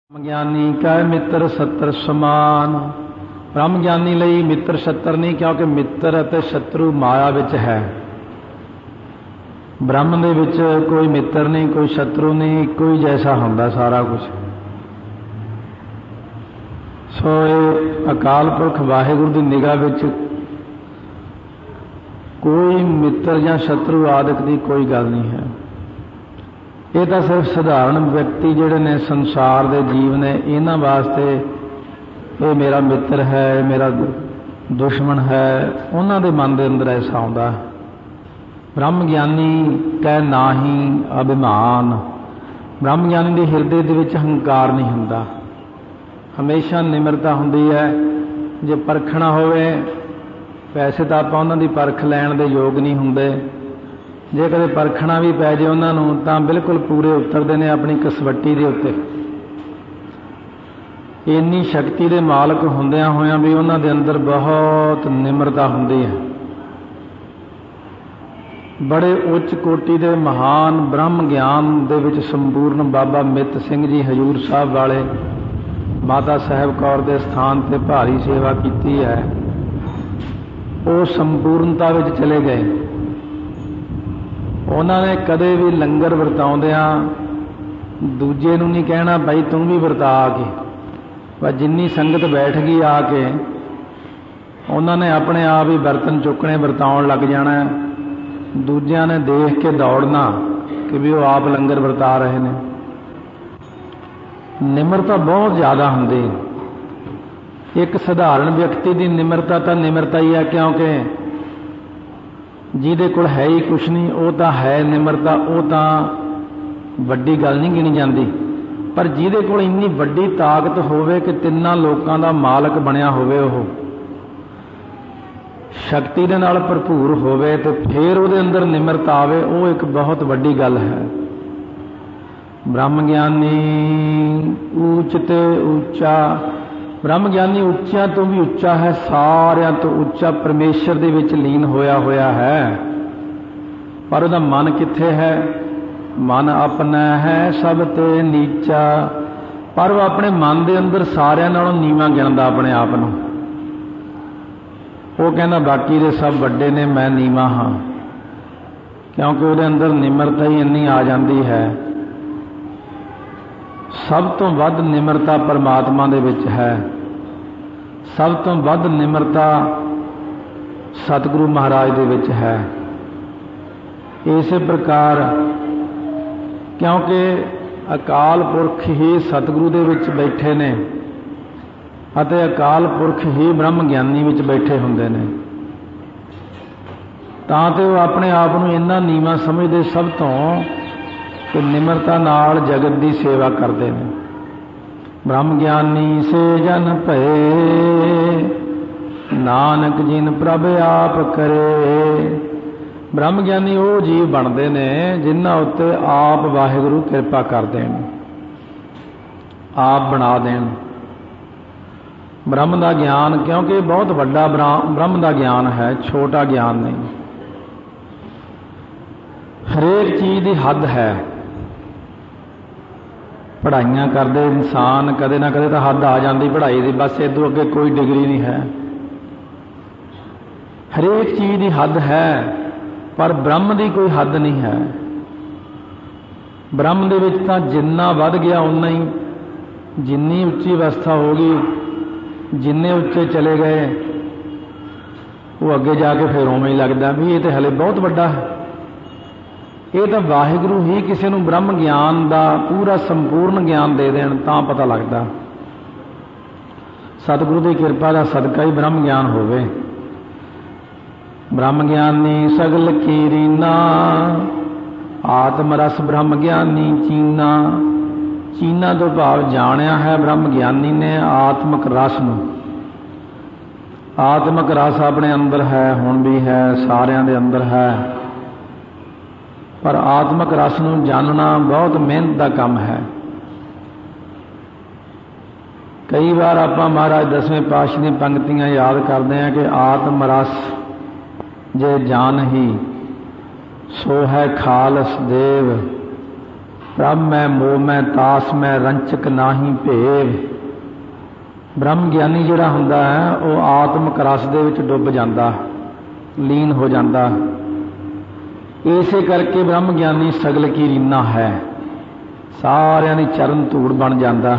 ब्रह्म ज्ञानी का मित्र शत्रु समान। ब्रह्म ज्ञानी ਲਈ मित्र शत्रु नहीं, क्योंकि मित्र ਅਤੇ शत्रु माया ਵਿੱਚ है। ब्रह्म ਦੇ ਵਿੱਚ कोई मित्र नहीं, कोई शत्रु नहीं, ਇੱਕੋ ਹੀ जैसा ਹੁੰਦਾ ਸਾਰਾ कुछ। सो ਇਹ ਅਕਾਲ ਪੁਰਖ ਵਾਹਿਗੁਰੂ ਦੀ ਨਿਗਾਹ ਵਿੱਚ कोई मित्र ਜਾਂ शत्रु ਆਦਿਕ ਦੀ ਕੋਈ ਗੱਲ नहीं है। ਇਹ ਤਾਂ ਸਿਰਫ ਸਧਾਰਨ ਵਿਅਕਤੀ ਜਿਹੜੇ ਨੇ ਸੰਸਾਰ ਦੇ ਜੀਵ ਨੇ, ਇਹਨਾਂ ਵਾਸਤੇ ਇਹ ਮੇਰਾ ਮਿੱਤਰ ਹੈ, ਇਹ ਮੇਰਾ ਦੁਸ਼ਮਣ ਹੈ, ਉਹਨਾਂ ਦੇ ਮਨ ਦੇ ਅੰਦਰ ਐਸਾ ਆਉਂਦਾ। ਬ੍ਰਹਮ ਗਿਆਨੀ ਕਹਿ ਨਾਹੀ ਅਭਿਮਾਨ। ਬ੍ਰਹਮ ਗਿਆਨੀ ਦੇ ਹਿਰਦੇ ਦੇ ਵਿੱਚ ਹੰਕਾਰ ਨਹੀਂ ਹੁੰਦਾ, ਹਮੇਸ਼ਾ ਨਿਮਰਤਾ ਹੁੰਦੀ ਹੈ। ਜੇ ਪਰਖਣਾ ਹੋਵੇ, ਵੈਸੇ ਤਾਂ ਆਪਾਂ ਉਹਨਾਂ ਦੀ ਪਰਖ ਲੈਣ ਦੇ ਯੋਗ ਨਹੀਂ ਹੁੰਦੇ, ਜੇ ਕਦੇ ਪਰਖਣਾ ਵੀ ਪੈ ਜੇ ਉਹਨਾਂ ਨੂੰ ਤਾਂ ਬਿਲਕੁਲ ਪੂਰੇ ਉਤਰਦੇ ਨੇ ਆਪਣੀ ਕਸਵੱਟੀ ਦੇ ਉੱਤੇ। ਇੰਨੀ ਸ਼ਕਤੀ ਦੇ ਮਾਲਕ ਹੁੰਦਿਆਂ ਹੋਇਆਂ ਵੀ ਉਹਨਾਂ ਦੇ ਅੰਦਰ ਬਹੁਤ ਨਿਮਰਤਾ ਹੁੰਦੀ ਹੈ। ਬੜੇ ਉੱਚ ਕੋਟੀ ਦੇ ਮਹਾਨ ਬ੍ਰਹਮ ਗਿਆਨ ਦੇ ਵਿੱਚ ਸੰਪੂਰਨ ਬਾਬਾ ਮਿੱਤ ਸਿੰਘ ਜੀ ਹਜ਼ੂਰ ਸਾਹਿਬ ਵਾਲੇ ਮਾਤਾ ਸਾਹਿਬ ਕੌਰ ਦੇ ਸਥਾਨ ਤੇ ਭਾਰੀ ਸੇਵਾ ਕੀਤੀ ਹੈ। ਉਹ ਸੰਪੂਰਨਤਾ ਵਿੱਚ ਚਲੇ ਗਏ। ਉਹਨਾਂ ਨੇ ਕਦੇ ਵੀ ਲੰਗਰ ਵਰਤਾਉਂਦਿਆਂ ਦੂਜੇ ਨੂੰ ਨਹੀਂ ਕਹਿਣਾ ਭਾਈ ਤੂੰ ਵੀ ਵਰਤਾ ਆ ਕੇ, ਪਰ ਜਿੰਨੀ ਸੰਗਤ ਬੈਠ ਗਈ ਆ ਕੇ ਉਹਨਾਂ ਨੇ ਆਪਣੇ ਆਪ ਹੀ ਬਰਤਨ ਚੁੱਕਣੇ, ਵਰਤਾਉਣ ਲੱਗ ਜਾਣਾ। ਦੂਜਿਆਂ ਨੇ ਦੇਖ ਕੇ ਦੌੜਨਾ ਕਿ ਵੀ ਉਹ ਆਪ ਲੰਗਰ ਵਰਤਾ ਰਹੇ ਨੇ। ਨਿਮਰਤਾ ਬਹੁਤ ਜ਼ਿਆਦਾ ਹੁੰਦੀ। ਇੱਕ ਸਧਾਰਨ ਵਿਅਕਤੀ ਦੀ ਨਿਮਰਤਾ ਤਾਂ ਨਿਮਰਤਾ ਹੀ ਹੈ, ਕਿਉਂਕਿ ਜਿਹਦੇ ਕੋਲ ਹੈ ਹੀ ਕੁਛ ਨਹੀਂ ਉਹ ਤਾਂ ਹੈ ਨਿਮਰਤਾ, ਉਹ ਤਾਂ ਵੱਡੀ ਗੱਲ ਨਹੀਂ ਗਿਣੀ ਜਾਂਦੀ। ਪਰ ਜਿਹਦੇ ਕੋਲ ਇੰਨੀ ਵੱਡੀ ਤਾਕਤ ਹੋਵੇ ਕਿ ਤਿੰਨਾਂ ਲੋਕਾਂ ਦਾ ਮਾਲਕ ਬਣਿਆ ਹੋਵੇ, ਉਹ ਸ਼ਕਤੀ ਦੇ ਨਾਲ ਭਰਪੂਰ ਹੋਵੇ ਤੇ ਫਿਰ ਉਹਦੇ ਅੰਦਰ ਨਿਮਰਤਾ ਆਵੇ, ਉਹ ਇੱਕ ਬਹੁਤ ਵੱਡੀ ਗੱਲ ਹੈ। ਬ੍ਰਹਮ ਗਿਆਨੀ ਉੱਚ ਤੇ ਉੱਚਾ। ਬ੍ਰਹਮ ਗਿਆਨੀ ਉੱਚਿਆਂ ਤੋਂ ਵੀ ਉੱਚਾ ਹੈ, ਸਾਰਿਆਂ ਤੋਂ ਉੱਚਾ ਪਰਮੇਸ਼ਰ ਦੇ ਵਿੱਚ ਲੀਨ ਹੋਇਆ ਹੈ। ਪਰ ਉਹਦਾ ਮਨ ਕਿੱਥੇ ਹੈ? ਮਨ ਆਪਣਾ ਹੈ ਸਭ ਤੇ ਨੀਚਾ। ਪਰ ਉਹ ਆਪਣੇ ਮਨ ਦੇ ਅੰਦਰ ਸਾਰਿਆਂ ਨਾਲੋਂ ਨੀਵਾਂ ਗਿਣਦਾ ਆਪਣੇ ਆਪ ਨੂੰ। ਉਹ ਕਹਿੰਦਾ ਬਾਕੀ ਦੇ ਸਭ ਵੱਡੇ ਨੇ, ਮੈਂ ਨੀਵਾਂ ਹਾਂ, ਕਿਉਂਕਿ ਉਹਦੇ ਅੰਦਰ ਨਿਮਰਤਾ ਹੀ ਇੰਨੀ ਆ ਜਾਂਦੀ ਹੈ। ਸਭ ਤੋਂ ਵੱਧ ਨਿਮਰਤਾ ਪਰਮਾਤਮਾ ਦੇ ਵਿੱਚ ਹੈ। ਸਭ ਤੋਂ ਵੱਧ ਨਿਮਰਤਾ ਸਤਿਗੁਰੂ ਮਹਾਰਾਜ ਦੇ ਵਿੱਚ ਹੈ। ਇਸੇ ਪ੍ਰਕਾਰ ਕਿਉਂਕਿ ਅਕਾਲ ਪੁਰਖ ਹੀ ਸਤਿਗੁਰੂ ਦੇ ਵਿੱਚ ਬੈਠੇ ਨੇ ਅਤੇ ਅਕਾਲ ਪੁਰਖ ਹੀ ਬ੍ਰਹਮ ਗਿਆਨੀ ਵਿੱਚ ਬੈਠੇ ਹੁੰਦੇ ਨੇ, ਤਾਂ ਤੇ ਉਹ ਆਪਣੇ ਆਪ ਨੂੰ ਇੰਨਾ ਨੀਵਾਂ ਸਮਝਦੇ ਸਭ ਤੋਂ ਕਿ ਨਿਮਰਤਾ ਨਾਲ ਜਗਤ ਦੀ ਸੇਵਾ ਕਰਦੇ ਨੇ। ਬ੍ਰਹਮ ਗਿਆਨੀ ਸੇ ਜਨ ਭਏ, ਨਾਨਕ ਜਿਨ ਪ੍ਰਭ ਆਪ ਕਰੇ। ਬ੍ਰਹਮ ਗਿਆਨੀ ਉਹ ਜੀਵ ਬਣਦੇ ਨੇ ਜਿਨ੍ਹਾਂ ਉੱਤੇ ਆਪ ਵਾਹਿਗੁਰੂ ਕਿਰਪਾ ਕਰ ਦੇਣ, ਆਪ ਬਣਾ ਦੇਣ। ਬ੍ਰਹਮ ਦਾ ਗਿਆਨ, ਕਿਉਂਕਿ ਬਹੁਤ ਵੱਡਾ ਬ੍ਰਹਮ ਦਾ ਗਿਆਨ ਹੈ, ਛੋਟਾ ਗਿਆਨ ਨਹੀਂ। ਹਰੇਕ ਚੀਜ਼ ਦੀ ਹੱਦ ਹੈ। ਪੜ੍ਹਾਈਆਂ ਕਰਦੇ ਇਨਸਾਨ ਕਦੇ ਨਾ ਕਦੇ ਤਾਂ ਹੱਦ ਆ ਜਾਂਦੀ ਪੜ੍ਹਾਈ ਦੀ, ਬਸ ਇਹ ਤੋਂ ਅੱਗੇ ਕੋਈ ਡਿਗਰੀ ਨਹੀਂ ਹੈ। ਹਰੇਕ ਚੀਜ਼ ਦੀ ਹੱਦ ਹੈ, ਪਰ ਬ੍ਰਹਮ ਦੀ ਕੋਈ ਹੱਦ ਨਹੀਂ ਹੈ। ਬ੍ਰਹਮ ਦੇ ਵਿੱਚ ਤਾਂ ਜਿੰਨਾ ਵੱਧ ਗਿਆ ਉਨਾ ਹੀ, ਜਿੰਨੀ ਉੱਚੀ ਅਵਸਥਾ ਹੋ ਗਈ, ਜਿੰਨੇ ਉੱਚੇ ਚਲੇ ਗਏ, ਉਹ ਅੱਗੇ ਜਾ ਕੇ ਫਿਰ ਉਵੇਂ ਹੀ ਲੱਗਦਾ ਵੀ ਇਹ ਤਾਂ ਹਲੇ ਬਹੁਤ ਵੱਡਾ ਹੈ। ਇਹ ਤਾਂ ਵਾਹਿਗੁਰੂ ਹੀ ਕਿਸੇ ਨੂੰ ਬ੍ਰਹਮ ਗਿਆਨ ਦਾ ਪੂਰਾ ਸੰਪੂਰਨ ਗਿਆਨ ਦੇ ਦੇਣ ਤਾਂ ਪਤਾ ਲੱਗਦਾ। ਸਤਿਗੁਰੂ ਦੀ ਕਿਰਪਾ ਦਾ ਸਦਕਾ ਹੀ ਬ੍ਰਹਮ ਗਿਆਨ ਹੋਵੇ। ਬ੍ਰਹਮ ਗਿਆਨੀ ਸਗਲ ਕੀਰੀਨਾ, ਆਤਮ ਰਸ ਬ੍ਰਹਮ ਗਿਆਨੀ ਚੀਨਾ। ਚੀਨਾ ਤੋਂ ਭਾਵ ਜਾਣਿਆ ਹੈ ਬ੍ਰਹਮ ਗਿਆਨੀ ਨੇ ਆਤਮਕ ਰਸ ਨੂੰ। ਆਤਮਕ ਰਸ ਆਪਣੇ ਅੰਦਰ ਹੈ, ਹੁਣ ਵੀ ਹੈ, ਸਾਰਿਆਂ ਦੇ ਅੰਦਰ ਹੈ। ਪਰ ਆਤਮਕ ਰਸ ਨੂੰ ਜਾਣਨਾ ਬਹੁਤ ਮਿਹਨਤ ਦਾ ਕੰਮ ਹੈ। ਕਈ ਵਾਰ ਆਪਾਂ ਮਹਾਰਾਜ ਦਸਵੇਂ ਪਾਤਸ਼ਾਹ ਦੀਆਂ ਪੰਕਤੀਆਂ ਯਾਦ ਕਰਦੇ ਹਾਂ ਕਿ ਆਤਮ ਰਸ ਜੇ ਜਾਣਹੀ ਸੋ ਹੈ ਖਾਲਸ ਦੇਵ, प्रभ मैं मोह मैं तास मैं रंचक नाही भेव। ब्रह्म ज्ञानी जिहड़ा हुंदा है वो आत्मक रस दे विच डुੱਬ जांदा, लीन हो जाता। इसे करके ब्रह्म ज्ञानी सगल की रीना है, सारियां दी चरण धूड़ बन जाता।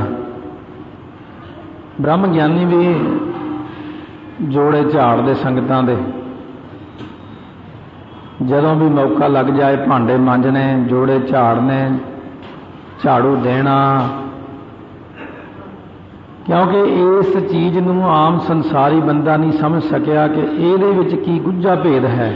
ब्रह्म ज्ञानी भी जोड़े झाड़ दे संगतां दे जदों भी मौका लग जाए भांडे मांजने, जोड़े झाड़ने, झाड़ू देना, क्योंकि इस चीज़ नूं आम संसारी बंदा नहीं समझ सकिया कि इहदे विच की गुझा भेद है।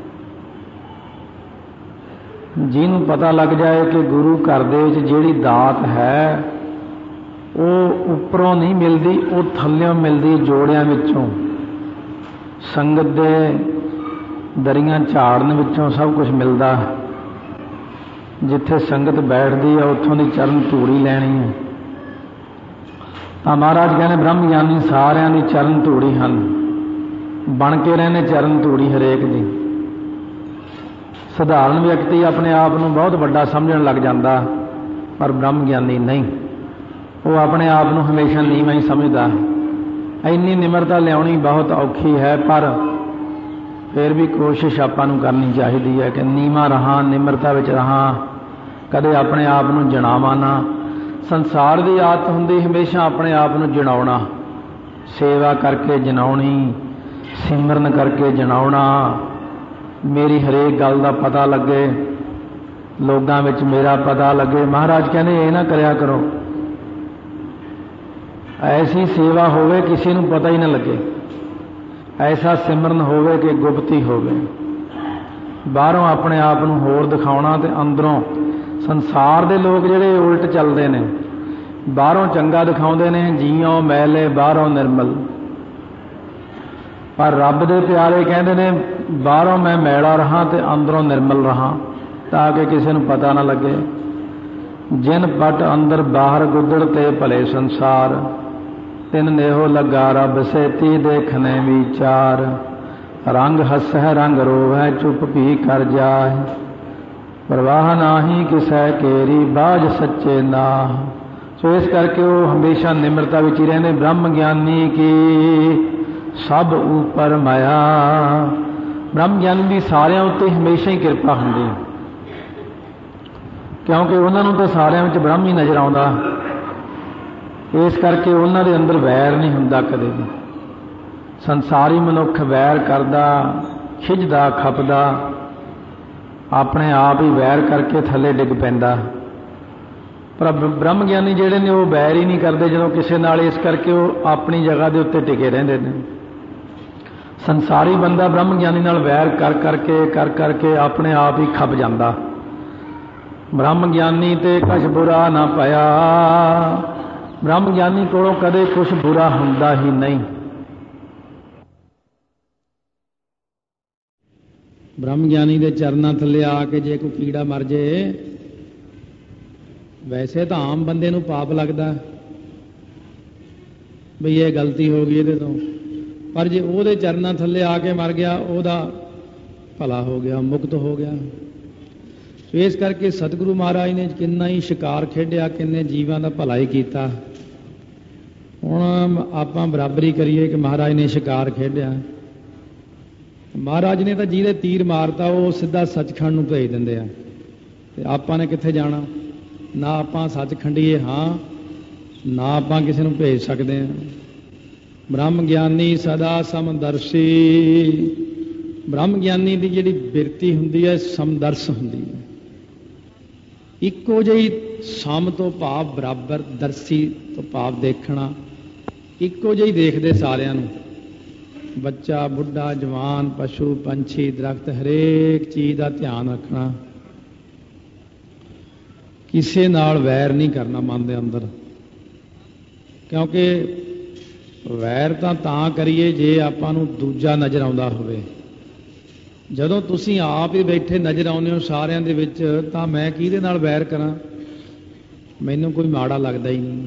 जिन्हों पता लग जाए कि गुरु घर दे विच जिहड़ी दात है वो उपरों नहीं मिलती, वो थल्लों मिलती, जोड़ियां विचों, संगत दे दरियां झाड़न विचों सब कुछ मिलता। जिथे संगत बैठती है उत्थों की चरण धूड़ी लैनी है। तो महाराज कहने ब्रह्म ज्ञानी सारियां दी चरण धूड़ी हन, बन के रहने चरण धूड़ी हरेक दी। साधारण व्यक्ति अपने आप को बहुत बड़ा समझण लग जाता, पर ब्रह्म ज्ञानी नहीं, वो अपने आप को हमेशा नीवां ही समझदा। इन्नी निमरता लियाउणी बहुत औखी है, पर फिर भी कोशिश आपां नूं करनी चाहिए है कि नीवां रहां, निमरता विच रहां, कदे अपने आप को जणावां ना। संसार की आदत हुंदी हमेशा अपने आप को जणाउणा, सेवा करके जनाउणी, सिमरन करके जनाउणा, मेरी हरेक गल का पता लगे, लोगों में मेरा पता लगे। महाराज कहने ये ना करया करो, ऐसी सेवा होवे किसी को पता ही ना लगे, ऐसा सिमरन होवे कि गुप्ती होवे। बाहरों अपने आप को होर दिखाउणा ते अंदरों संसार के लोग जिहड़े उल्ट चलते हैं, बाहरों चंगा दिखाउंदे ने, जीओ मैले बाहरों निर्मल, पर रब दे प्यारे कहते ने बाहरों मैं मैला रहा तो अंदरों निर्मल रहा, ताकि किसी को पता ना लगे। जिन पट अंदर बाहर गुदड़ते भले संसार, तिन नेहो लगा रब सेती देखने विचार। रंग हसै रंग रोवै चुप भी कर जाए, परवाह नाही किसै केरी बाज सच्चे ना। सो इस करके वो हमेशा निम्रता विच ही रहंदे। ब्रह्म ज्ञानी की सब ऊपर माया, ब्रह्म ज्ञानी की सारिਆਂ उत्ते हमेशा ही कृपा हुंदी, क्योंकि उन्होंने तो सारिਆਂ विच ब्रह्म ही नज़र आउंदा। इस करके उन्हों के अंदर वैर नहीं हुंदा कदे भी। संसारी मनुख वैर करदा, खिझदा, खपदा, अपने आप ही वैर करके थले डिग पैंदा। पर ब्रह्म ज्ञानी जिहड़े ने वो वैर ही नहीं करते जो किसी नाल, इस करके वो अपनी जगह के उत्ते टिके रहिंदे ने। संसारी बंदा ब्रह्म ज्ञानी नाल वैर कर करके अपने आप ही खप जाता। ब्रह्म ज्ञानी ते कुछ बुरा ना पाया, ब्रह्म ज्ञानी कोलों कदे कुछ बुरा हुंदा ही नहीं। ब्रह्म ज्ञानी के चरणों थले आके जे कोई कीड़ा मर जे, वैसे तो आम बंदे नूं पाप लगता भी ये गलती हो गई ये तो, पर जे वो चरणों थले आके मर गया ओदा भला हो गया, मुक्त हो गया। तो इस करके सतगुरु महाराज ने किन्ना ही शिकार खेडिया, किन्ने जीवां दा भला ही कीता। हुण आपां बराबरी करिए कि महाराज ने शिकार खेडिया। महाराज ने तो जिहदे तीर मारता वो सीधा सचखंड नूं भेज दिंदे आ, ते आपां ने कित्थे जाना? ना आपां सचखंडीए हाँ, ना आपां किसी नूं भेज सकते हैं। ब्रह्म ज्ञानी सदा समदर्शी, ब्रह्म ज्ञानी की जिहड़ी बिरती हुंदी है समदर्श हुंदी है। इक्को जिही सम तो भाव बराबर, दर्शी तो भाव देखना, इक्को जिही देखदे सारिआं नूं। बच्चा, बुढ़ा, जवान, पशु, पंछी, दरख्त, हरेक चीज़ का ध्यान रखना, किसी नाल वैर नहीं करना मन के अंदर। क्योंकि वैर तां करिए जे आपां नूं दूजा नज़र आउंदा होवे। जदों तुसीं आप ही बैठे नज़र आउंदे हो सारिਆਂ दे विच, तां मैं किहदे नाल वैर करां? मैनूं कोई माड़ा लगदा ही नहीं।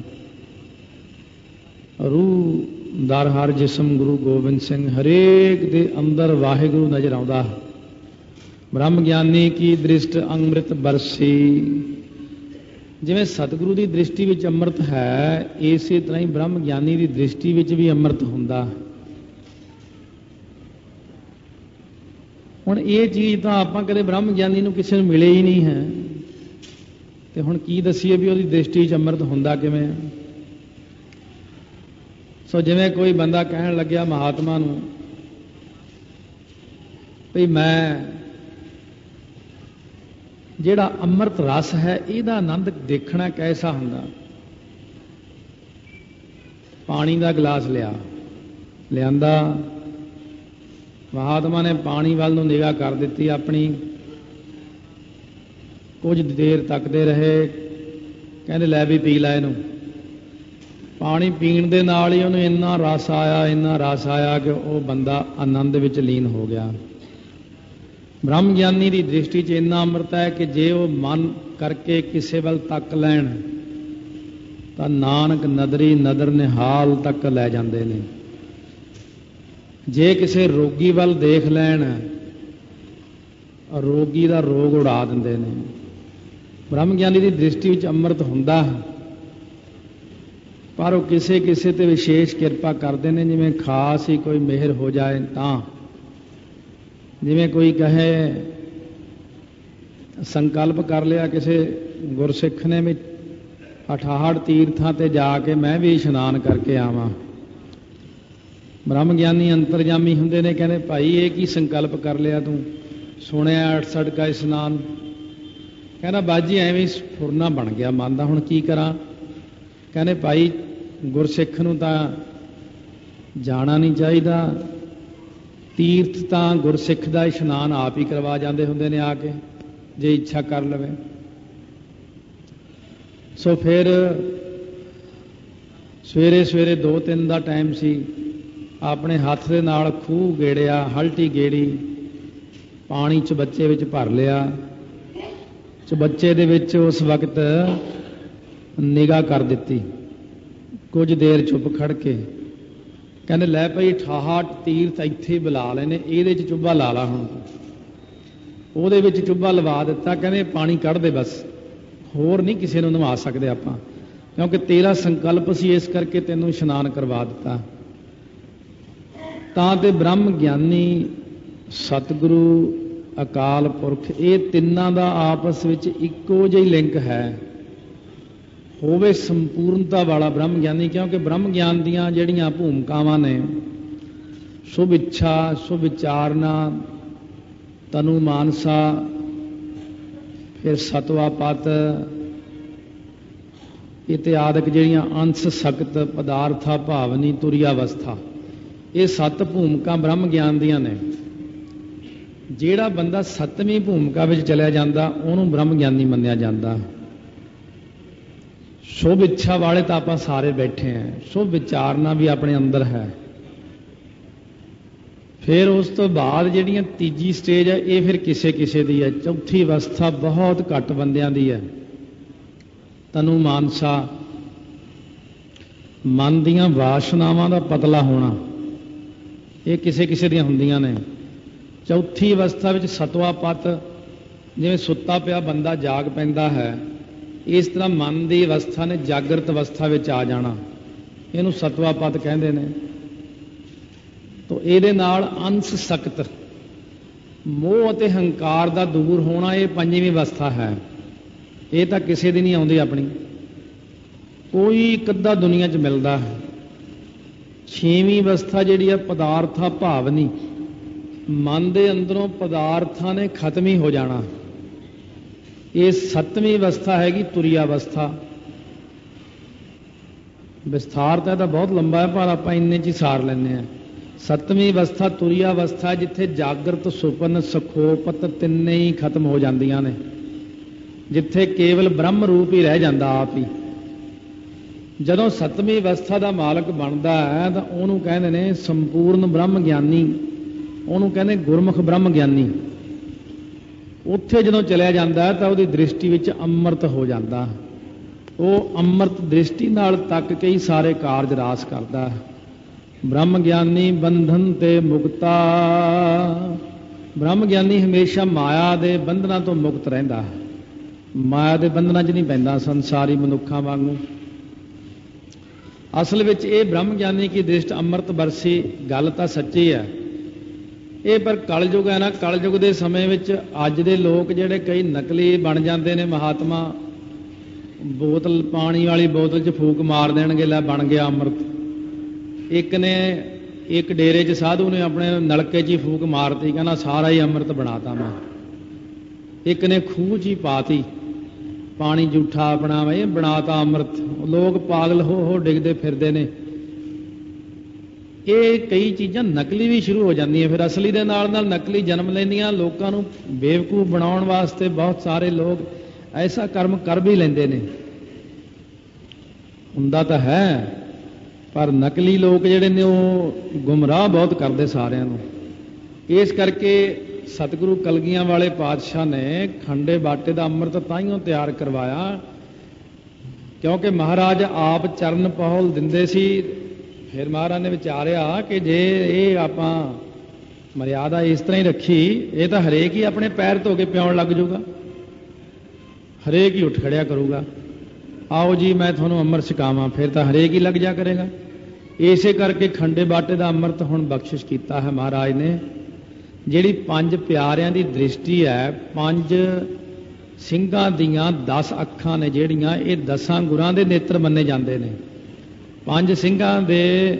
रूह दर हर जिस्म गुरु गोबिंद सिंह, हरेक दे अंदर वाहिगुरु नजर आउंदा। ब्रह्म ज्ञानी की दृष्ट अमृत बरसी, ਜਿਵੇਂ ਸਤਿਗੁਰੂ ਦੀ ਦ੍ਰਿਸ਼ਟੀ ਵਿੱਚ ਅੰਮ੍ਰਿਤ ਹੈ, ਇਸੇ ਤਰ੍ਹਾਂ ਹੀ ਬ੍ਰਹਮ ਗਿਆਨੀ ਦੀ ਦ੍ਰਿਸ਼ਟੀ ਵਿੱਚ ਵੀ ਅੰਮ੍ਰਿਤ ਹੁੰਦਾ। ਹੁਣ ਇਹ ਚੀਜ਼ ਤਾਂ ਆਪਾਂ ਕਦੇ ਬ੍ਰਹਮ ਗਿਆਨੀ ਨੂੰ ਕਿਸੇ ਨੂੰ ਮਿਲੇ ਹੀ ਨਹੀਂ ਹੈ, ਤੇ ਹੁਣ ਕੀ ਦੱਸੀਏ ਵੀ ਉਹਦੀ ਦ੍ਰਿਸ਼ਟੀ 'ਚ ਅੰਮ੍ਰਿਤ ਹੁੰਦਾ ਕਿਵੇਂ। ਸੋ ਜਿਵੇਂ ਕੋਈ ਬੰਦਾ ਕਹਿਣ ਲੱਗਿਆ ਮਹਾਤਮਾ ਨੂੰ ਵੀ ਮੈਂ ਜਿਹੜਾ ਅੰਮ੍ਰਿਤ ਰਸ ਹੈ ਇਹਦਾ ਆਨੰਦ ਦੇਖਣਾ ਕੈਸਾ ਹੁੰਦਾ। ਪਾਣੀ ਦਾ ਗਲਾਸ ਲਿਆਂਦਾ, ਮਹਾਤਮਾ ਨੇ ਪਾਣੀ ਵੱਲ ਨੂੰ ਨਿਗਾਹ ਕਰ ਦਿੱਤੀ ਆਪਣੀ, ਕੁਝ ਦੇਰ ਤੱਕਦੇ ਰਹੇ, ਕਹਿੰਦੇ ਲੈ ਵੀ ਪੀ ਲੈ ਇਹਨੂੰ। ਪਾਣੀ ਪੀਣ ਦੇ ਨਾਲ ਹੀ ਉਹਨੂੰ ਇੰਨਾ ਰਸ ਆਇਆ ਕਿ ਉਹ ਬੰਦਾ ਆਨੰਦ ਵਿੱਚ ਲੀਨ ਹੋ ਗਿਆ। ਬ੍ਰਹਮ ਗਿਆਨੀ ਦੀ ਦ੍ਰਿਸ਼ਟੀ 'ਚ ਇੰਨਾ ਅੰਮ੍ਰਿਤ ਹੈ ਕਿ ਜੇ ਉਹ ਮਨ ਕਰਕੇ ਕਿਸੇ ਵੱਲ ਤੱਕ ਲੈਣ ਤਾਂ ਨਾਨਕ ਨਦਰੀ ਨਦਰ ਨਿਹਾਲ ਤੱਕ ਲੈ ਜਾਂਦੇ ਨੇ। ਜੇ ਕਿਸੇ ਰੋਗੀ ਵੱਲ ਦੇਖ ਲੈਣ, ਰੋਗੀ ਦਾ ਰੋਗ ਉਡਾ ਦਿੰਦੇ ਨੇ। ਬ੍ਰਹਮ ਗਿਆਨੀ ਦੀ ਦ੍ਰਿਸ਼ਟੀ ਵਿੱਚ ਅੰਮ੍ਰਿਤ ਹੁੰਦਾ, ਪਰ ਉਹ ਕਿਸੇ ਕਿਸੇ ਤੇ ਵਿਸ਼ੇਸ਼ ਕਿਰਪਾ ਕਰਦੇ ਨੇ। ਜਿਵੇਂ ਖਾਸ ਹੀ ਕੋਈ ਮਿਹਰ ਹੋ ਜਾਏ ਤਾਂ, ਜਿਵੇਂ ਕੋਈ ਕਹੇ ਸੰਕਲਪ ਕਰ ਲਿਆ ਕਿਸੇ ਗੁਰਸਿੱਖ ਨੇ ਵੀ 68 ਤੀਰਥਾਂ ਤੇ ਜਾ ਕੇ ਮੈਂ ਵੀ ਇਸ਼ਨਾਨ ਕਰਕੇ ਆਵਾਂ। ਬ੍ਰਹਮ ਗਿਆਨੀ ਅੰਤਰਜਾਮੀ ਹੁੰਦੇ ਨੇ, ਕਹਿੰਦੇ ਭਾਈ ਇਹ ਕੀ ਸੰਕਲਪ ਕਰ ਲਿਆ ਤੂੰ, ਸੁਣਿਆ 68 ਕਾ ਇਸ਼ਨਾਨ। ਕਹਿੰਦਾ ਬਾਜੀ ਐਵੇਂ ਫੁਰਨਾ ਬਣ ਗਿਆ ਮਨ ਦਾ, ਹੁਣ ਕੀ ਕਰਾਂ। ਕਹਿੰਦੇ ਭਾਈ ਗੁਰਸਿੱਖ ਨੂੰ ਤਾਂ ਜਾਣਾ ਨਹੀਂ ਚਾਹੀਦਾ, ਤੀਰਥ ਤਾਂ ਗੁਰਸਿੱਖ ਦਾ ਇਸ਼ਨਾਨ ਆਪ ਹੀ ਕਰਵਾ ਜਾਂਦੇ ਹੁੰਦੇ ਨੇ ਆ ਕੇ, ਜੇ ਇੱਛਾ ਕਰ ਲਵੇ। ਸੋ ਫਿਰ ਸਵੇਰੇ ਸਵੇਰੇ 2-3 ਦਾ ਟਾਈਮ ਸੀ, ਆਪਣੇ ਹੱਥ ਦੇ ਨਾਲ ਖੂਹ ਗੇੜਿਆ, ਹਲਟੀ ਗੇੜੀ, ਪਾਣੀ ਚਬੱਚੇ ਵਿੱਚ ਭਰ ਲਿਆ। ਚਬੱਚੇ ਦੇ ਵਿੱਚ ਉਸ ਵਕਤ ਨਿਗਾਹ ਕਰ ਦਿੱਤੀ, ਕੁਝ ਦੇਰ ਚੁੱਪ ਖੜ ਕੇ। ਕਹਿੰਦੇ ਲੈ ਭਾਈ 68 ਤੀਰਥ ਇੱਥੇ ਬੁਲਾ ਲੈਣੇ, ਇਹਦੇ 'ਚ ਚੁੱਭਾ ਲਾ ਲਾ। ਹੁਣ ਉਹਦੇ ਵਿੱਚ ਚੁੱਭਾ ਲਵਾ ਦਿੱਤਾ। ਕਹਿੰਦੇ ਪਾਣੀ ਕੱਢ ਦੇ ਬਸ, ਹੋਰ ਨਹੀਂ ਕਿਸੇ ਨੂੰ ਨਵਾ ਸਕਦੇ ਆਪਾਂ, ਕਿਉਂਕਿ ਤੇਰਾ ਸੰਕਲਪ ਸੀ, ਇਸ ਕਰਕੇ ਤੈਨੂੰ ਇਸ਼ਨਾਨ ਕਰਵਾ ਦਿੱਤਾ। ਤਾਂ ਤੇ ਬ੍ਰਹਮ ਗਿਆਨੀ, ਸਤਿਗੁਰੂ, ਅਕਾਲ ਪੁਰਖ, ਇਹ ਤਿੰਨਾਂ ਦਾ ਆਪਸ ਵਿੱਚ ਇੱਕੋ ਜਿਹੀ ਲਿੰਕ ਹੈ। ਹੋਵੇ ਸੰਪੂਰਨਤਾ ਵਾਲਾ ਬ੍ਰਹਮ ਗਿਆਨੀ, ਕਿਉਂਕਿ ਬ੍ਰਹਮ ਗਿਆਨ ਦੀਆਂ ਜਿਹੜੀਆਂ ਭੂਮਿਕਾਵਾਂ ਨੇ, ਸ਼ੁਭ ਇੱਛਾ, ਸ਼ੁਭ ਵਿਚਾਰਨਾ, ਤਨੂ ਮਾਨਸਾ, ਫਿਰ ਸਤਵਾ ਪਤ ਇਤਿਆਦਿਕ ਜਿਹੜੀਆਂ ਅੰਸ਼ ਸਕਤ, ਪਦਾਰਥਾ ਭਾਵਨੀ, ਤੁਰੀ ਅਵਸਥਾ, ਇਹ 7 ਭੂਮਿਕਾ ਬ੍ਰਹਮ ਗਿਆਨ ਦੀਆਂ ਨੇ। ਜਿਹੜਾ ਬੰਦਾ 7ਵੀਂ ਭੂਮਿਕਾ ਵਿੱਚ ਚਲਿਆ ਜਾਂਦਾ ਉਹਨੂੰ ਬ੍ਰਹਮ ਗਿਆਨੀ ਮੰਨਿਆ ਜਾਂਦਾ। ਸ਼ੁਭ ਇੱਛਾ ਵਾਲੇ ਤਾਂ ਆਪਾਂ ਸਾਰੇ ਬੈਠੇ ਹਾਂ, ਸ਼ੁਭ ਵਿਚਾਰਨਾ ਵੀ ਆਪਣੇ ਅੰਦਰ ਹੈ। ਫਿਰ ਉਸ ਤੋਂ ਬਾਅਦ ਜਿਹੜੀਆਂ ਤੀਜੀ ਸਟੇਜ ਹੈ, ਇਹ ਫਿਰ ਕਿਸੇ ਕਿਸੇ ਦੀ ਹੈ। ਚੌਥੀ ਅਵਸਥਾ ਬਹੁਤ ਘੱਟ ਬੰਦਿਆਂ ਦੀ ਹੈ, ਤਨੂ ਮਾਨਸਾ, ਮਨ ਦੀਆਂ ਵਾਸ਼ਨਾਵਾਂ ਦਾ ਪਤਲਾ ਹੋਣਾ, ਇਹ ਕਿਸੇ ਕਿਸੇ ਦੀਆਂ ਹੁੰਦੀਆਂ ਨੇ। ਚੌਥੀ ਅਵਸਥਾ ਵਿੱਚ ਸਤਵਾ ਪਤ, ਜਿਵੇਂ ਸੁੱਤਾ ਪਿਆ ਬੰਦਾ ਜਾਗ ਪੈਂਦਾ ਹੈ, ਇਸ ਤਰ੍ਹਾਂ ਮਨ ਦੀ ਅਵਸਥਾ ਨੇ ਜਾਗਰਤ ਅਵਸਥਾ ਵਿੱਚ ਆ ਜਾਣਾ, ਇਹਨੂੰ ਸਤਵਾ ਪਤ ਕਹਿੰਦੇ ਨੇ। ਤੋ ਇਹਦੇ ਨਾਲ ਅੰਸ਼ ਸਕਤ, ਮੋਹ ਅਤੇ ਹੰਕਾਰ ਦਾ ਦੂਰ ਹੋਣਾ, ਇਹ 5ਵੀਂ ਅਵਸਥਾ ਹੈ। ਇਹ ਤਾਂ ਕਿਸੇ ਦੀ ਨਹੀਂ ਆਉਂਦੀ ਆਪਣੀ, ਕੋਈ ਇੱਕ ਅੱਧਾ ਦੁਨੀਆ 'ਚ ਮਿਲਦਾ ਹੈ। 6ਵੀਂ ਅਵਸਥਾ ਜਿਹੜੀ ਹੈ ਪਦਾਰਥਾ ਭਾਵਨੀ, ਮਨ ਦੇ ਅੰਦਰੋਂ ਪਦਾਰਥਾਂ ਨੇ ਖਤਮ ਹੀ ਹੋ ਜਾਣਾ। ਇਹ 7ਵੀਂ ਅਵਸਥਾ ਹੈਗੀ ਤੁਰੀ ਅਵਸਥਾ। ਵਿਸਥਾਰ ਤਾਂ ਇਹਦਾ ਬਹੁਤ ਲੰਬਾ ਹੈ, ਪਰ ਆਪਾਂ ਇੰਨੇ 'ਚ ਹੀ ਸਾਰ ਲੈਂਦੇ ਹਾਂ। 7ਵੀਂ ਅਵਸਥਾ ਤੁਰੀ ਅਵਸਥਾ, ਜਿੱਥੇ ਜਾਗਰਤ, ਸੁਪਨ, ਸਖੋਪਤ ਤਿੰਨੇ ਹੀ ਖਤਮ ਹੋ ਜਾਂਦੀਆਂ ਨੇ, ਜਿੱਥੇ ਕੇਵਲ ਬ੍ਰਹਮ ਰੂਪ ਹੀ ਰਹਿ ਜਾਂਦਾ ਆਪ ਹੀ। ਜਦੋਂ 7ਵੀਂ ਅਵਸਥਾ ਦਾ ਮਾਲਕ ਬਣਦਾ ਹੈ ਤਾਂ ਉਹਨੂੰ ਕਹਿੰਦੇ ਨੇ ਸੰਪੂਰਨ ਬ੍ਰਹਮ ਗਿਆਨੀ, ਉਹਨੂੰ ਕਹਿੰਦੇ ਗੁਰਮੁਖ ਬ੍ਰਹਮ ਗਿਆਨੀ। ਉੱਥੇ ਜਦੋਂ ਚਲਿਆ ਜਾਂਦਾ ਤਾਂ ਉਹਦੀ ਦ੍ਰਿਸ਼ਟੀ ਵਿੱਚ ਅੰਮ੍ਰਿਤ ਹੋ ਜਾਂਦਾ। ਉਹ ਅੰਮ੍ਰਿਤ ਦ੍ਰਿਸ਼ਟੀ ਨਾਲ ਤੱਕ ਕੇ ਹੀ ਸਾਰੇ ਕਾਰਜ ਰਾਸ ਕਰਦਾ। ਬ੍ਰਹਮ ਗਿਆਨੀ ਬੰਧਨ ਤੇ ਮੁਕਤਾ, ਬ੍ਰਹਮ ਗਿਆਨੀ ਹਮੇਸ਼ਾ ਮਾਇਆ ਦੇ ਬੰਧਨਾਂ ਤੋਂ ਮੁਕਤ ਰਹਿੰਦਾ ਹੈ। ਮਾਇਆ ਦੇ ਬੰਧਨਾਂ 'ਚ ਨਹੀਂ ਪੈਂਦਾ ਸੰਸਾਰੀ ਮਨੁੱਖਾਂ ਵਾਂਗੂ। ਅਸਲ ਵਿੱਚ ਇਹ ਬ੍ਰਹਮ ਗਿਆਨੀ ਕੀ ਦ੍ਰਿਸ਼ਟ ਅੰਮ੍ਰਿਤ ਵਰਸੀ ਗੱਲ ਤਾਂ ਸੱਚੀ ਹੈ। ਇਹ ਪਰ ਕਲਯੁਗ ਹੈ ਨਾ, ਕਲਯੁਗ ਦੇ ਸਮੇਂ ਵਿੱਚ ਅੱਜ ਦੇ ਲੋਕ ਜਿਹੜੇ ਕਈ ਨਕਲੀ ਬਣ ਜਾਂਦੇ ਨੇ ਮਹਾਤਮਾ, ਬੋਤਲ ਪਾਣੀ ਵਾਲੀ ਬੋਤਲ 'ਚ ਫੂਕ ਮਾਰ ਦੇਣਗੇ, ਲੈ ਬਣ ਗਿਆ ਅੰਮ੍ਰਿਤ। ਇੱਕ ਡੇਰੇ 'ਚ ਸਾਧੂ ਨੇ ਆਪਣੇ ਨਲਕੇ 'ਚ ਹੀ ਫੂਕ ਮਾਰਤੀ, ਕਹਿੰਦਾ ਸਾਰਾ ਹੀ ਅੰਮ੍ਰਿਤ ਬਣਾਤਾ ਮੈਂ। ਇੱਕ ਨੇ ਖੂਹ 'ਚ ਹੀ ਪਾਤੀ ਪਾਣੀ ਜੂਠਾ ਆਪਣਾ, ਇਹ ਬਣਾਤਾ ਅੰਮ੍ਰਿਤ। ਲੋਕ ਪਾਗਲ ਹੋ ਡਿੱਗਦੇ ਫਿਰਦੇ ਨੇ। ਇਹ ਕਈ ਚੀਜ਼ਾਂ ਨਕਲੀ ਵੀ ਸ਼ੁਰੂ ਹੋ ਜਾਂਦੀਆਂ, ਫਿਰ ਅਸਲੀ ਦੇ ਨਾਲ ਨਾਲ ਨਕਲੀ ਜਨਮ ਲੈਂਦੀਆਂ। ਲੋਕਾਂ ਨੂੰ ਬੇਵਕੂਫ ਬਣਾਉਣ ਵਾਸਤੇ ਬਹੁਤ ਸਾਰੇ ਲੋਕ ਐਸਾ ਕਰਮ ਕਰ ਵੀ ਲੈਂਦੇ ਨੇ। ਹੁੰਦਾ ਤਾਂ ਹੈ, ਪਰ ਨਕਲੀ ਲੋਕ ਜਿਹੜੇ ਨੇ ਉਹ ਗੁੰਮਰਾਹ ਬਹੁਤ ਕਰਦੇ ਸਾਰਿਆਂ ਨੂੰ। ਇਸ ਕਰਕੇ ਸਤਿਗੁਰੂ ਕਲਗੀਆਂ ਵਾਲੇ ਪਾਤਸ਼ਾਹ ਨੇ ਖੰਡੇ ਬਾਟੇ ਦਾ ਅੰਮ੍ਰਿਤ ਤਾਈਓਂ ਤਿਆਰ ਕਰਵਾਇਆ, ਕਿਉਂਕਿ ਮਹਾਰਾਜ ਆਪ ਚਰਨ ਪਹੁਲ ਦਿੰਦੇ ਸੀ। ਫਿਰ ਮਹਾਰਾਜ ਨੇ ਵਿਚਾਰਿਆ ਕਿ ਜੇ ਇਹ ਆਪਾਂ ਮਰਿਆਦਾ ਇਸ ਤਰ੍ਹਾਂ ਹੀ ਰੱਖੀ, ਇਹ ਤਾਂ ਹਰੇਕ ਹੀ ਆਪਣੇ ਪੈਰ ਧੋ ਕੇ ਪਿਆਉਣ ਲੱਗ ਜਾਊਗਾ, ਹਰੇਕ ਹੀ ਉੱਠ ਖੜਿਆ ਕਰੂਗਾ, ਆਓ ਜੀ ਮੈਂ ਤੁਹਾਨੂੰ ਅੰਮ੍ਰਿਤ ਛਕਾਵਾਂ, ਫਿਰ ਤਾਂ ਹਰੇਕ ਹੀ ਲੱਗ ਜਾ ਕਰੇਗਾ। ਇਸੇ ਕਰਕੇ ਖੰਡੇ ਬਾਟੇ ਦਾ ਅੰਮ੍ਰਿਤ ਹੁਣ ਬਖਸ਼ਿਸ਼ ਕੀਤਾ ਹੈ ਮਹਾਰਾਜ ਨੇ। ਜਿਹੜੀ 5 ਪਿਆਰਿਆਂ ਦੀ ਦ੍ਰਿਸ਼ਟੀ ਹੈ, 5 ਸਿੰਘਾਂ ਦੀਆਂ 10 ਅੱਖਾਂ ਨੇ ਜਿਹੜੀਆਂ, ਇਹ 10 ਗੁਰਾਂ ਦੇ ਨੇਤਰ ਮੰਨੇ ਜਾਂਦੇ ਨੇ। 5 ਸਿੰਘਾਂ ਦੇ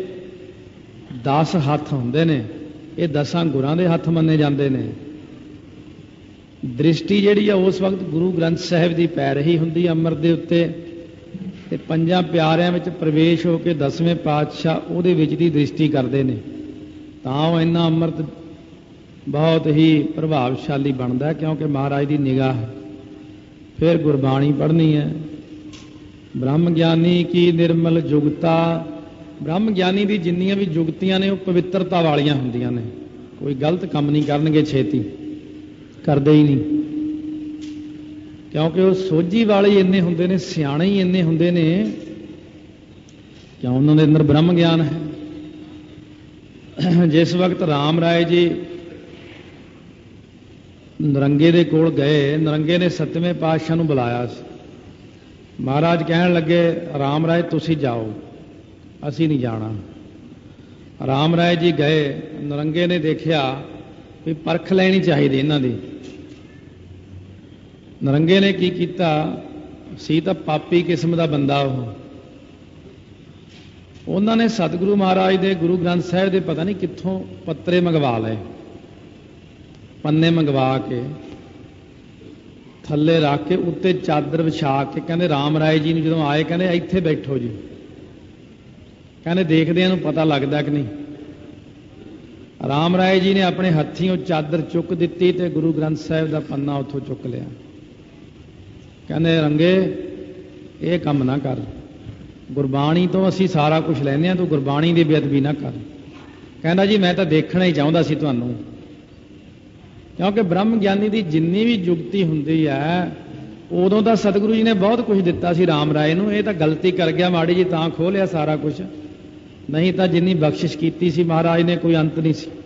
10 ਹੱਥ ਹੁੰਦੇ ਨੇ, ਇਹ 10 ਗੁਰਾਂ ਦੇ ਹੱਥ ਮੰਨੇ ਜਾਂਦੇ ਨੇ। ਦ੍ਰਿਸ਼ਟੀ ਜਿਹੜੀ ਆ ਉਸ ਵਕਤ ਗੁਰੂ ਗ੍ਰੰਥ ਸਾਹਿਬ ਦੀ ਪੈ ਰਹੀ ਹੁੰਦੀ ਅੰਮ੍ਰਿਤ ਦੇ ਉੱਤੇ, ਤੇ 5 ਪਿਆਰਿਆਂ ਵਿੱਚ ਪ੍ਰਵੇਸ਼ ਹੋ ਕੇ 10ਵੇਂ ਪਾਤਸ਼ਾਹ ਉਹਦੇ ਵਿੱਚ ਦੀ ਦ੍ਰਿਸ਼ਟੀ ਕਰਦੇ ਨੇ, ਤਾਂ ਉਹ ਇੰਨਾ ਅੰਮ੍ਰਿਤ ਬਹੁਤ ਹੀ ਪ੍ਰਭਾਵਸ਼ਾਲੀ ਬਣਦਾ, ਕਿਉਂਕਿ ਮਹਾਰਾਜ ਦੀ ਨਿਗਾਹ ਹੈ। ਫਿਰ ਗੁਰਬਾਣੀ ਪੜ੍ਹਨੀ ਹੈ। ਬ੍ਰਹਮ ਗਿਆਨੀ ਕੀ ਨਿਰਮਲ ਜੁਗਤਾ। ਬ੍ਰਹਮ ਗਿਆਨੀ ਦੀ ਜਿੰਨੀਆਂ ਵੀ ਜੁਗਤੀਆਂ ਨੇ ਉਹ ਪਵਿੱਤਰਤਾ ਵਾਲੀਆਂ ਹੁੰਦੀਆਂ ਨੇ। ਕੋਈ ਗਲਤ ਕੰਮ ਨਹੀਂ ਕਰਨਗੇ, ਛੇਤੀ ਕਰਦੇ ਹੀ ਨਹੀਂ, ਕਿਉਂਕਿ ਉਹ ਸੋਝੀ ਵਾਲੇ ਹੀ ਇੰਨੇ ਹੁੰਦੇ ਨੇ, ਸਿਆਣੇ ਹੀ ਇੰਨੇ ਹੁੰਦੇ ਨੇ, ਕਿਉਂ ਉਹਨਾਂ ਦੇ ਅੰਦਰ ਬ੍ਰਹਮ ਗਿਆਨ ਹੈ। ਜਿਸ ਵਕਤ ਰਾਮ ਰਾਏ ਜੀ ਨਰੰਗੇ ਦੇ ਕੋਲ ਗਏ, ਨਰੰਗੇ ਨੇ 7ਵੇਂ ਪਾਤਸ਼ਾਹ ਨੂੰ ਬੁਲਾਇਆ ਸੀ। ਮਹਾਰਾਜ ਕਹਿਣ ਲੱਗੇ ਰਾਮ ਰਾਏ ਤੁਸੀਂ ਜਾਓ, ਅਸੀਂ ਨਹੀਂ ਜਾਣਾ। ਰਾਮ ਰਾਏ ਜੀ ਗਏ, ਨਰੰਗੇ ਨੇ ਦੇਖਿਆ ਵੀ ਪਰਖ ਲੈਣੀ ਚਾਹੀਦੀ ਇਹਨਾਂ ਦੀ। ਨਰੰਗੇ ਨੇ ਕੀ ਕੀਤਾ, ਸੀ ਤਾਂ ਪਾਪੀ ਕਿਸਮ ਦਾ ਬੰਦਾ ਉਹਨਾਂ ਨੇ ਸਤਿਗੁਰੂ ਮਹਾਰਾਜ ਦੇ ਗੁਰੂ ਗ੍ਰੰਥ ਸਾਹਿਬ ਦੇ ਪਤਾ ਨਹੀਂ ਕਿੱਥੋਂ ਪੱਤਰੇ ਮੰਗਵਾ ਲਏ, ਪੰਨੇ ਮੰਗਵਾ ਕੇ ਥੱਲੇ ਰੱਖ ਕੇ ਉੱਤੇ ਚਾਦਰ ਵਿਛਾ ਕੇ ਕਹਿੰਦੇ ਰਾਮ ਰਾਏ ਜੀ ਨੂੰ ਜਦੋਂ ਆਏ ਕਹਿੰਦੇ ਇੱਥੇ ਬੈਠੋ ਜੀ, ਕਹਿੰਦੇ ਦੇਖਦਿਆਂ ਨੂੰ ਪਤਾ ਲੱਗਦਾ ਕਿ ਨਹੀਂ। ਰਾਮ ਰਾਏ ਜੀ ਨੇ ਆਪਣੇ ਹੱਥੀਂ ਉਹ ਚਾਦਰ ਚੁੱਕ ਦਿੱਤੀ ਤੇ ਗੁਰੂ ਗ੍ਰੰਥ ਸਾਹਿਬ ਦਾ ਪੰਨਾ ਉੱਥੋਂ ਚੁੱਕ ਲਿਆ। ਕਹਿੰਦੇ ਰੰਗੇ ਇਹ ਕੰਮ ਨਾ ਕਰ, ਗੁਰਬਾਣੀ ਤੋਂ ਅਸੀਂ ਸਾਰਾ ਕੁਝ ਲੈਂਦੇ ਹਾਂ, ਤੂੰ ਗੁਰਬਾਣੀ ਦੀ ਬੇਅਦਬੀ ਨਾ ਕਰ। ਕਹਿੰਦਾ ਜੀ ਮੈਂ ਤਾਂ ਦੇਖਣਾ ਹੀ ਚਾਹੁੰਦਾ ਸੀ ਤੁਹਾਨੂੰ, ਕਿਉਂਕਿ ਬ੍ਰਹਮ ਗਿਆਨੀ ਦੀ ਜਿੰਨੀ ਵੀ ਜੁਗਤੀ ਹੁੰਦੀ ਹੈ, ਉਦੋਂ ਤਾਂ ਸਤਿਗੁਰੂ ਜੀ ਨੇ ਬਹੁਤ ਕੁਝ ਦਿੱਤਾ ਸੀ ਰਾਮ ਰਾਏ ਨੂੰ। ਇਹ ਤਾਂ ਗਲਤੀ ਕਰ ਗਿਆ ਮਾੜੀ ਜੀ, ਤਾਂ ਖੋਹ ਲਿਆ ਸਾਰਾ ਕੁਝ, ਨਹੀਂ ਤਾਂ ਜਿੰਨੀ ਬਖਸ਼ਿਸ਼ ਕੀਤੀ ਸੀ ਮਹਾਰਾਜ ਨੇ ਕੋਈ ਅੰਤ ਨਹੀਂ ਸੀ।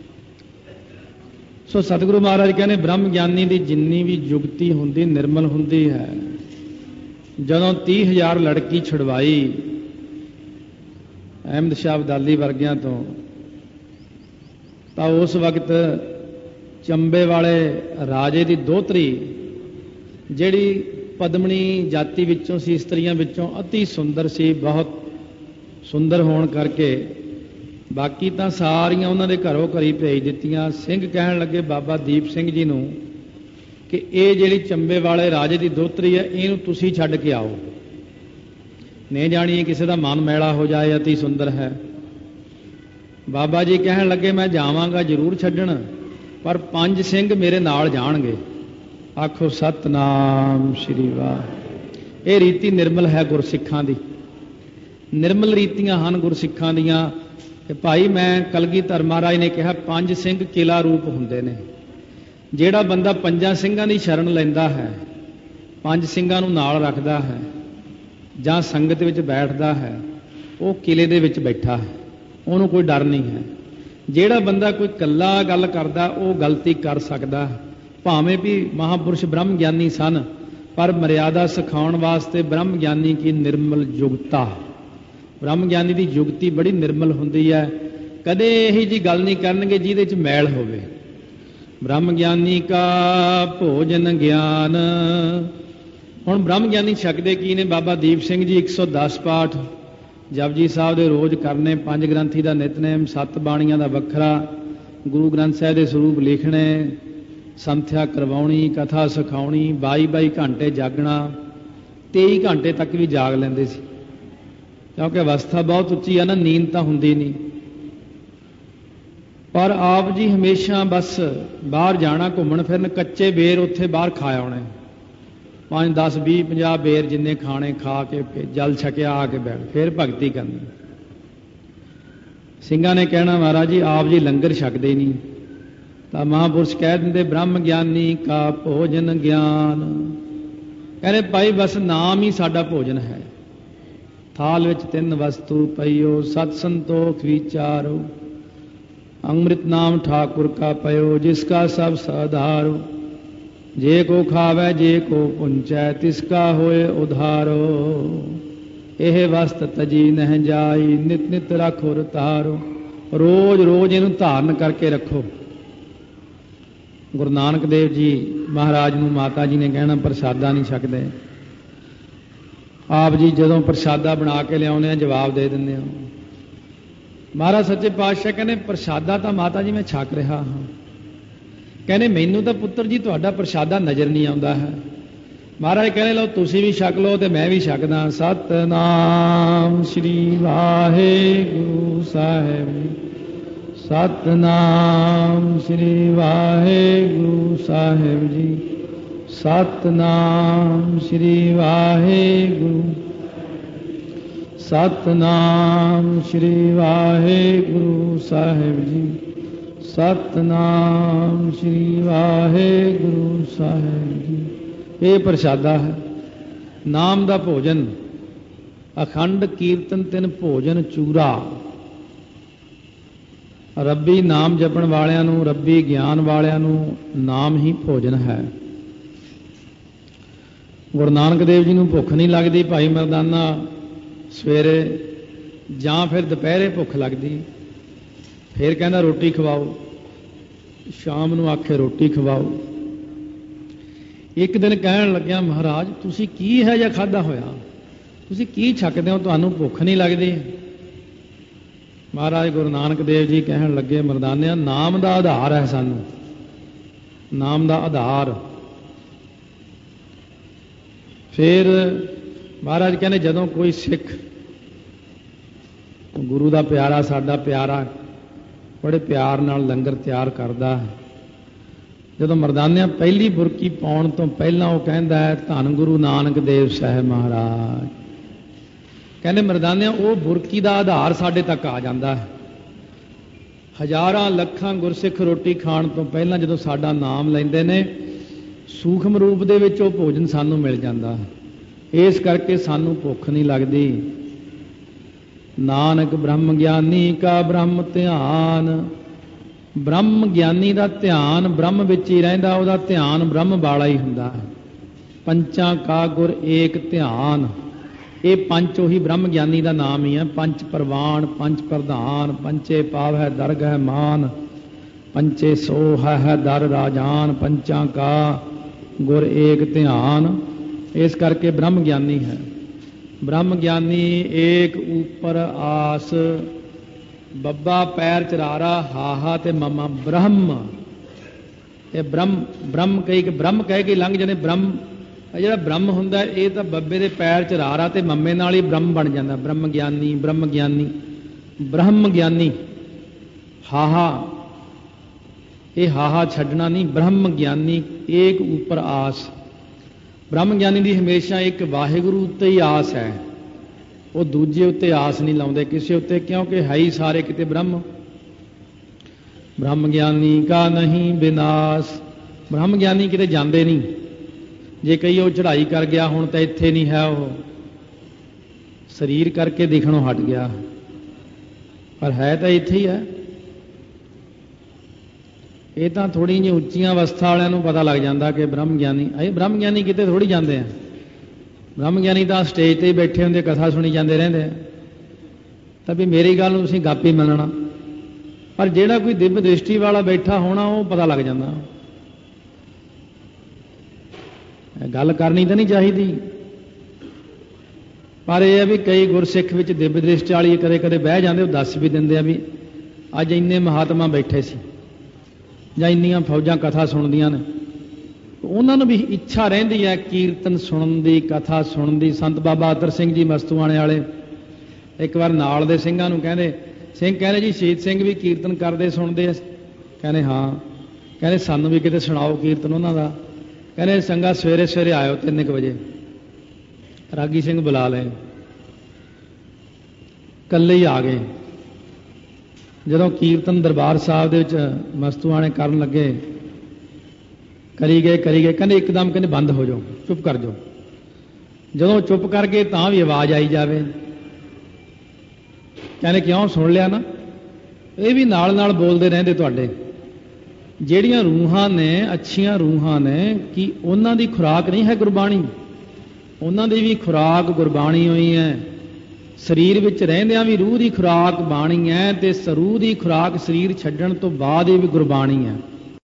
ਸੋ ਸਤਿਗੁਰੂ ਮਹਾਰਾਜ ਕਹਿੰਦੇ ਬ੍ਰਹਮ ਗਿਆਨੀ ਦੀ ਜਿੰਨੀ ਵੀ ਜੁਗਤੀ ਹੁੰਦੀ ਨਿਰਮਲ ਹੁੰਦੀ ਹੈ। ਜਦੋਂ 30,000 ਲੜਕੀ ਛੁਡਵਾਈ ਅਹਿਮਦ ਸ਼ਾਹ ਅਬਦਾਲੀ ਵਰਗਿਆਂ ਤੋਂ, ਤਾਂ ਉਸ ਵਕਤ ਚੰਬੇ ਵਾਲੇ ਰਾਜੇ ਦੀ ਦੋਹਤਰੀ ਜਿਹੜੀ ਪਦਮਣੀ ਜਾਤੀ ਵਿੱਚੋਂ ਸੀ, ਇਸਤਰੀਆਂ ਵਿੱਚੋਂ ਅਤੀ ਸੁੰਦਰ ਸੀ, ਬਹੁਤ ਸੁੰਦਰ ਹੋਣ ਕਰਕੇ ਬਾਕੀ ਤਾਂ ਸਾਰੀਆਂ ਉਹਨਾਂ ਦੇ ਘਰੋਂ ਘਰੀ ਭੇਜ ਦਿੱਤੀਆਂ। ਸਿੰਘ ਕਹਿਣ ਲੱਗੇ ਬਾਬਾ ਦੀਪ ਸਿੰਘ ਜੀ ਨੂੰ ਕਿ ਇਹ ਜਿਹੜੀ ਚੰਬੇ ਵਾਲੇ ਰਾਜੇ ਦੀ ਦੋਹਤਰੀ ਹੈ, ਇਹਨੂੰ ਤੁਸੀਂ ਛੱਡ ਕੇ ਆਓ, ਨਹੀਂ ਜਾਣੀਏ ਕਿਸੇ ਦਾ ਮਨ ਮੈਲਾ ਹੋ ਜਾਏ, ਅਤੀ ਸੁੰਦਰ ਹੈ। ਬਾਬਾ ਜੀ ਕਹਿਣ ਲੱਗੇ ਮੈਂ ਜਾਵਾਂਗਾ ਜ਼ਰੂਰ ਛੱਡਣ, ਪਰ 5 ਸਿੰਘ ਮੇਰੇ ਨਾਲ ਜਾਣਗੇ। ਆਖੋ ਸਤਨਾਮ ਸ਼੍ਰੀ ਵਾਹਿਗੁਰੂ। ਇਹ ਰੀਤੀ ਨਿਰਮਲ ਹੈ ਗੁਰਸਿੱਖਾਂ ਦੀ, ਨਿਰਮਲ ਰੀਤੀਆਂ ਹਨ ਗੁਰਸਿੱਖਾਂ ਦੀਆਂ। ਕਿ ਭਾਈ ਮੈਂ ਕਲਗੀਧਰ ਮਹਾਰਾਜ ਨੇ ਕਿਹਾ 5 ਸਿੰਘ ਕਿਲਾ ਰੂਪ ਹੁੰਦੇ ਨੇ। ਜਿਹੜਾ ਬੰਦਾ 5 ਸਿੰਘਾਂ ਦੀ ਸ਼ਰਨ ਲੈਂਦਾ ਹੈ, 5 ਸਿੰਘਾਂ ਨੂੰ ਨਾਲ ਰੱਖਦਾ ਹੈ ਜਾਂ ਸੰਗਤ ਵਿੱਚ ਬੈਠਦਾ ਹੈ, ਉਹ ਕਿਲੇ ਦੇ ਵਿੱਚ ਬੈਠਾ ਹੈ, ਉਹਨੂੰ ਕੋਈ ਡਰ ਨਹੀਂ ਹੈ। ਜਿਹੜਾ ਬੰਦਾ ਕੋਈ ਇਕੱਲਾ ਗੱਲ ਕਰਦਾ ਉਹ ਗਲਤੀ ਕਰ ਸਕਦਾ, ਭਾਵੇਂ ਵੀ ਮਹਾਂਪੁਰਸ਼ ਬ੍ਰਹਮ ਗਿਆਨੀ ਸਨ, पर मर्यादा सिखाउण वास्ते ब्रह्म ज्ञानी की निर्मल युगता, ब्रह्म ज्ञानी की युगती बड़ी निर्मल हुंदी है। कदे यही जी गल नहीं करनगे जिहदे च मैल होवे। ब्रह्म ज्ञानी का भोजन ज्ञान। हुण ब्रह्म ज्ञानी छकदे की ने? बाबा दीप सिंह जी 110 पाठ जपजी साहब दे रोज़ करने, 5 ग्रंथी का नितनेम, 7 बाणियां का वखरा, गुरु ग्रंथ साहिब के सरूप लिखने, संथ्या करवाउणी, कथा सिखाउणी, 22 घंटे जागना, 23 घंटे तक भी जाग लेंदे सी, क्योंकि अवस्था बहुत उच्ची है ना, नींद तो हुंदी नहीं। पर आप जी हमेशा बस बाहर जाना, घूमन फिरन, कच्चे बेर उत्थे बाहर खा आने, 5, 10, 20, 50 बेर जिन्ने खाने खा के जल छकिया आके बैठ, फिर भगती करनी। ਸਿੰਘਾਂ ने कहना महाराज जी आप जी लंगर छकते ही नहीं। तो महापुरुष कह देंगे ब्रह्म ज्ञानी का भोजन ज्ञान। कहने भाई बस नाम ही साडा भोजन है। थाल विच 3 वस्तु पईओ, सत संतोख विचारो, अमृत नाम ठाकुर का पयो, जिसका सब साधारो, जे को खावै जे को पुंचै, तिसका होए उधारो, एह वस्त तजी नह जाई, नित नित रखो रतारो। रोज रोज इनू धारण करके रखो। गुरु नानक देव जी महाराज नू माता जी ने कहना प्रसादा नहीं छकदे। आप जी जदों प्रसादा बना के लियाउने जवाब दे दिंदे हो। महाराज सच्चे पातशाह कहने प्रसादा तो माता जी मैं छक रहा हाँ। कहने मैनू तो पुत्र जी तुहाडा प्रसादा नज़र नहीं आता है। महाराज कहने लो तुसी भी छक लो तो मैं भी छकदा। सतनाम श्री वाहेगुरु साहिब, सतनाम श्री वाहेगुरु साहिब जी, सतनाम श्री वाहेगुरु, सतनाम श्री वाहेगुरु साहिब जी, सतनाम श्री वाहेगुरु साहिब जी। ये प्रसादा है, नाम का भोजन। अखंड कीर्तन तिन भोजन चूरा। रब्बी नाम जपण वालियां नूं, रब्बी ज्ञान वालियां नूं नाम ही भोजन है। गुरु नानक देव जी नूं भुख नहीं लगती भाई मरदाना सवेरे जां फिर दोपहरे भुख लगती, फिर कहना रोटी खवाओ, शाम नूं आखे रोटी खवाओ। एक दिन कहन लग्या महाराज तुसी की है या खादा होया, तुसी की छकदे हो, तुहानूं भुख नहीं लगती? महाराज गुरु नानक देव जी कहन लगे मरदानिया नाम का आधार है, सानू नाम का आधार। फिर महाराज कहने जदों कोई सिख गुरु का प्यारा साडा प्यारा बड़े प्यार नाल लंगर तैयार करता है, जदों मरदानिया पहली बुरकी पाउण तो पहला वो कहता है धन गुरु नानक देव साहब महाराज। कहने मरदानिया वो बुरकी का आधार साडे तक आ जाता है। हज़ारां लखां गुरसिख रोटी खाण तो पहला जदों साडा नाम लैंदे ने सूखम रूप दे विच वो भोजन सानू मिल जाता है। इस करके सानू भुख नहीं लगती। नानक ब्रह्म ज्ञानी का ब्रह्म ध्यान। ब्रह्म ज्ञानी का ध्यान ब्रह्म विच ही रहिंदा, उहदा ध्यान ब्रह्म वाला ही हुंदा है। पंचां का गुर एक ध्यान। ये पंच उही ब्रह्म ज्ञानी का नाम ही है। पंच प्रवाण, पंच प्रधान, पंचे पाव है दरग है मान, पंचे सो है दर राजान, पंचां का गुर एक ध्यान। इस करके ब्रह्म ज्ञानी है। ब्रह्म ज्ञानी एक ऊपर आस, बब्बा पैर चरारा हाहा ते ममा ब्रह्म। ये ब्रह्म ब्रह्म कही कि ब्रह्म कह के लंघ जाने। ब्रह्म जिहड़ा ब्रह्म हुंदा ये तो बब्बे दे पैर चरारा ते मम्मे नाल ही ब्रह्म बन जाता। ब्रह्म ज्ञानी, ब्रह्म ज्ञानी, ब्रह्म ज्ञानी। हाहा ये हाहा छड्डना नहीं। ब्रह्म ज्ञानी एक ऊपर आस। ब्रह्म ज्ञानी की हमेशा एक वाहिगुरु उत्ते ही आस है, वो दूजे उत्ते आस नहीं लाउंदे किसी उत्ते, क्योंकि है ही सारे किते ब्रह्म। ब्रह्म ज्ञानी का नहीं विनाश। ब्रह्म ज्ञानी किते जांदे नहीं। जे कई वो चढ़ाई कर गया हुण तो इत्थे नहीं है, वो शरीर करके दिखणों हट गया, पर है तो इत्थे ही है। ਇਹ ਤਾਂ ਥੋੜ੍ਹੀ ਜਿਹੀ ਉੱਚੀਆਂ ਅਵਸਥਾ ਵਾਲਿਆਂ ਨੂੰ ਪਤਾ ਲੱਗ ਜਾਂਦਾ ਕਿ ਬ੍ਰਹਮ ਗਿਆਨੀ, ਇਹ ਬ੍ਰਹਮ ਗਿਆਨੀ ਕਿਤੇ ਥੋੜ੍ਹੀ ਜਾਂਦੇ ਆ। ਬ੍ਰਹਮ ਗਿਆਨੀ ਤਾਂ ਸਟੇਜ 'ਤੇ ਹੀ ਬੈਠੇ ਹੁੰਦੇ, ਕਥਾ ਸੁਣੀ ਜਾਂਦੇ ਰਹਿੰਦੇ ਆ। ਤਾਂ ਵੀ ਮੇਰੀ ਗੱਲ ਨੂੰ ਤੁਸੀਂ ਗੱਪ ਹੀ ਮੰਨਣਾ, ਪਰ ਜਿਹੜਾ ਕੋਈ ਦਿਵ ਦ੍ਰਿਸ਼ਟੀ ਵਾਲਾ ਬੈਠਾ ਹੋਣਾ ਉਹ ਪਤਾ ਲੱਗ ਜਾਂਦਾ। ਗੱਲ ਕਰਨੀ ਤਾਂ ਨਹੀਂ ਚਾਹੀਦੀ, ਪਰ ਇਹ ਹੈ ਵੀ ਕਈ ਗੁਰਸਿੱਖ ਵਿੱਚ ਦਿਵ ਦ੍ਰਿਸ਼ਟੀ ਵਾਲੀ ਕਦੇ ਕਦੇ ਬਹਿ ਜਾਂਦੇ, ਉਹ ਦੱਸ ਵੀ ਦਿੰਦੇ ਆ ਵੀ ਅੱਜ ਇੰਨੇ ਮਹਾਤਮਾ ਬੈਠੇ ਸੀ ਜਾਂ ਇੰਨੀਆਂ ਫੌਜਾਂ ਕਥਾ ਸੁਣਦੀਆਂ ਨੇ। ਉਹਨਾਂ ਨੂੰ ਵੀ ਇੱਛਾ ਰਹਿੰਦੀ ਹੈ ਕੀਰਤਨ ਸੁਣਨ ਦੀ, ਕਥਾ ਸੁਣਨ ਦੀ। ਸੰਤ ਬਾਬਾ ਅਤਰ ਸਿੰਘ ਜੀ ਮਸਤੂਆਣੇ ਵਾਲੇ ਇੱਕ ਵਾਰ ਨਾਲ ਦੇ ਸਿੰਘਾਂ ਨੂੰ ਕਹਿੰਦੇ, ਸਿੰਘ ਕਹਿੰਦੇ ਜੀ ਸ਼ਹੀਦ ਸਿੰਘ ਵੀ ਕੀਰਤਨ ਕਰਦੇ ਸੁਣਦੇ ਆ? ਕਹਿੰਦੇ ਹਾਂ। ਕਹਿੰਦੇ ਸਾਨੂੰ ਵੀ ਕਿਤੇ ਸੁਣਾਓ ਕੀਰਤਨ ਉਹਨਾਂ ਦਾ। ਕਹਿੰਦੇ ਸੰਗਾ ਸਵੇਰੇ ਸਵੇਰੇ ਆਇਓ 3 ਵਜੇ। ਰਾਗੀ ਸਿੰਘ ਬੁਲਾ ਲਏ, ਇਕੱਲੇ ਹੀ ਆ ਗਏ। ਜਦੋਂ ਕੀਰਤਨ ਦਰਬਾਰ ਸਾਹਿਬ ਦੇ ਵਿੱਚ ਮਸਤੂਆਣੇ ਕਰਨ ਲੱਗੇ, ਕਰੀ ਗਏ ਕਹਿੰਦੇ ਇੱਕਦਮ ਕਹਿੰਦੇ ਬੰਦ ਹੋ ਜਾਓ, ਚੁੱਪ ਕਰ ਜਾਓ। ਜਦੋਂ ਚੁੱਪ ਕਰ ਗਏ ਤਾਂ ਵੀ ਆਵਾਜ਼ ਆਈ ਜਾਵੇ। ਕਹਿੰਦੇ ਕਿਉਂ? ਸੁਣ ਲਿਆ ਨਾ। ਇਹ ਵੀ ਨਾਲ ਨਾਲ ਬੋਲਦੇ ਰਹਿੰਦੇ ਤੁਹਾਡੇ। ਜਿਹੜੀਆਂ ਰੂਹਾਂ ਨੇ, ਅੱਛੀਆਂ ਰੂਹਾਂ ਨੇ, ਕਿ ਉਹਨਾਂ ਦੀ ਖੁਰਾਕ ਨਹੀਂ ਹੈ ਗੁਰਬਾਣੀ? ਉਹਨਾਂ ਦੀ ਵੀ ਖੁਰਾਕ ਗੁਰਬਾਣੀ ਹੋਈ ਹੈ। ਸਰੀਰ ਵਿੱਚ ਰਹਿੰਦਿਆਂ ਵੀ ਰੂਹ ਦੀ ਖੁਰਾਕ ਬਾਣੀ ਹੈ, ਤੇ ਰੂਹ ਦੀ ਖੁਰਾਕ ਸਰੀਰ ਛੱਡਣ ਤੋਂ ਬਾਅਦ ਇਹ ਵੀ ਗੁਰਬਾਣੀ ਹੈ।